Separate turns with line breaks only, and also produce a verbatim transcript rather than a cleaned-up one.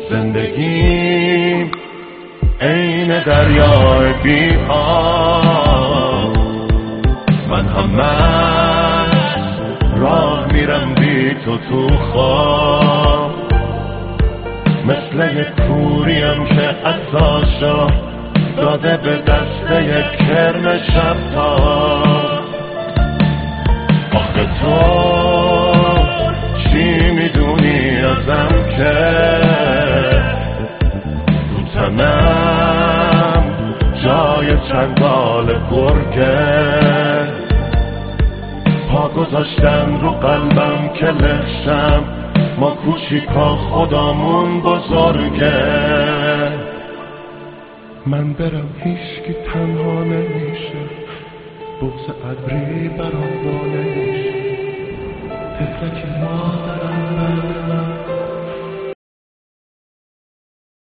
زندگیم عین دریای بی آب، من همش راه میرم بی تو تو خواب، مثل یک کوریم که عطاشو داده به دست یک کرم شب تاب. آخه تو چی میدونی ازم که تو تنم جای چنگال گرگه، پا گذاشتن رو قلبم که لشم ما کوچیکا خدامون بزرگه. من برم هیچکی تنها نمیشه، بغض ابری برام وا نمیشه، تفلک مادرم